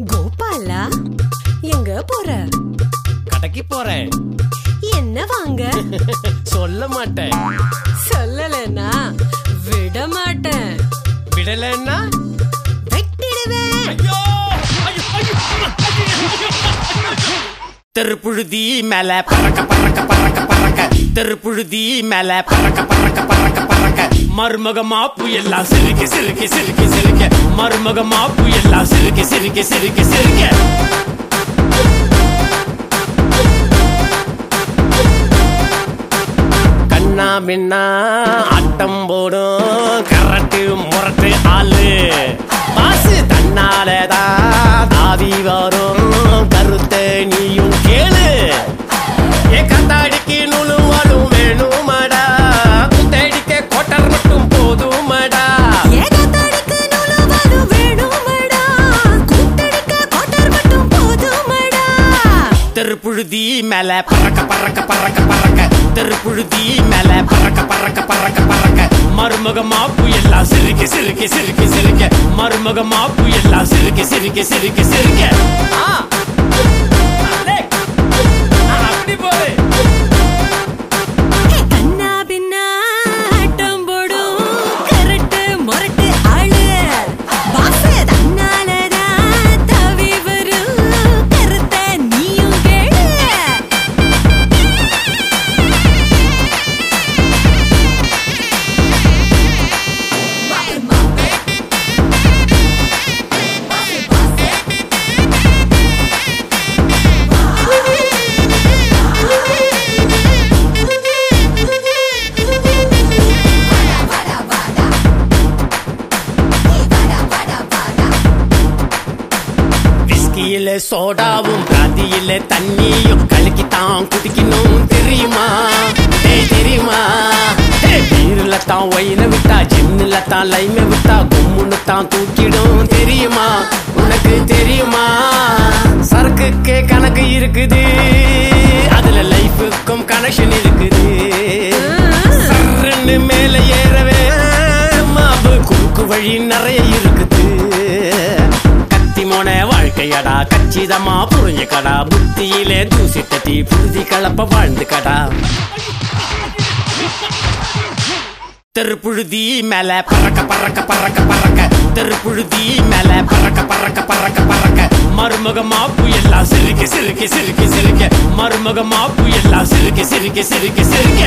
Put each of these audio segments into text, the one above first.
கோபாலா, எங்க போற? கடைக்கு போறேன். என்ன வாங்க? சொல்ல மாட்டேன். சொல்லலன்னா விட மாட்டேன். விடலன்னா வெட்டிடுவேன். தெருப்புழுதி மேல பறக்க பறக்க பறக்க பறக்க, தெருப்புழுதி மேல பறக்க பறக்க பறக்க பறக்க, மருமகமா புயல்லாம் சிரிக்க சிரிக்க சிரிக்க சிரிக்க, மருமகமா புயல்லாம் சிரிக்க சிரிக்க சிரிக்க சிரிக்க. கண்ணா பின்னா ஆட்டம் போடும் கரட்டு முரட்டு ஆளு, பாசு தன்னாலதான் தாவி வரும் கருத்த நீயும் கேளு. ஏ கத்தாடிக்கு நுழுவாலும் வேணுமாடா, குத்தடிக்க கோட்டர் மட்டும் போதுமாடா. தெருப்புழுதி மேல பறக்க பறக்க பறக்க பறக்க, தெருப்புழுதி மேல பறக்க பறக்க பறக்க பறக்க, மருமகமா புயல்லாம் சிரிக்க சிரிக்க சிரிக்க சிரிக்க, மருமகமா புயல்லாம் சிரிக்க சிரிக்க சிரிக்க சிரிக்க. அப்படி போடு. கண்ணா பின்னா ஆட்டம் போடும் கரட்டு முரட்டு ஆளு, பாசு தன்னாலதான் தவி வரும் கருத்த நீயும் கேளு. விஸ்கியில சோடாவும் பிராந்தியில தண்ணியும் கலக்கித்தான் குடிக்கணும் தெரியுமா? தெரியுமா? பீர்ல தான் ஒயின விட்டா, ஜிம்ல தான் லைம விட்டா, கும்முன்னு தான் தூக்கிடும் தெரியுமா? உனக்கு தெரியுமா? சரக்குக்கே கணக்கு இருக்குது, அதுல லைஃபுக்கும் கனெக்ஷன் இருக்குது. சர்ன்னு மேல ஏறவே மாவு குறுக்கு வழி நிறைய இருக்குது. கத்திமோன வாழ்க்கையடா கச்சிதமா புரிஞ்சுக்கடா, புத்தியிலே தூசி தட்டி புழுதி கலப்ப வாழ்ந்துக்கடா. தெருப்புழுதி மேல பறக்க பறக்க பறக்க பறக்க, தெருப்புழுதி மேல பறக்க பறக்க பறக்க பறக்க, மருமகமா புயல்லாம் சிரிக்க சிரிக்க சிரிக்க சிரிக்க, மருமகமா புயல்லாம் சிரிக்க சிரிக்க சிரிக்க சிரிக்க.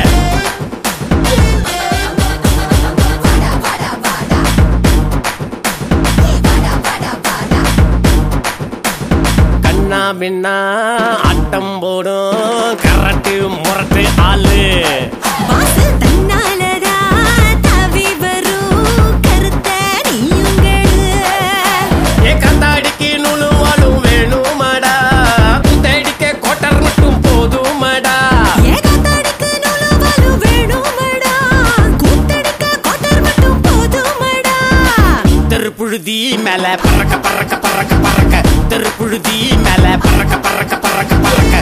கண்ணா பின்னா ஆட்டம் போடும் கரட்டு முரட்டு ஆளு, பாசு தன்னாலதான் தவி வரும் கருத்த நீயும் கேளு. ஏ கத்தாடிக்கு நுழுவாலும் வேணுமாடா, குத்தடிக்க கோட்டர் மட்டும் போதுமாடா. ஏகத்தாடிக்கு நுழுவாலும் வேணுமாடா, கூத்தடிக்க கோட்டர் மட்டும் போதுமாடா. தெருப்புழுதி மேல பறக்க பறக்க பறக்க பறக்க, தெருப்புழுதி மேல பறக்க பறக்க பறக்க பறக்க.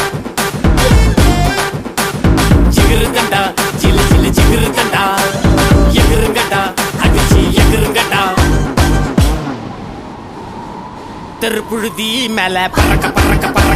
ஜிகிருங்கண்டா சிலு சிலு ஜிகிருங்கண்டா, எகிருங்கண்டா அடிச்சு எகிருங்கண்டா. தெருப்புழுதி மேல பறக்க பறக்க பறக்க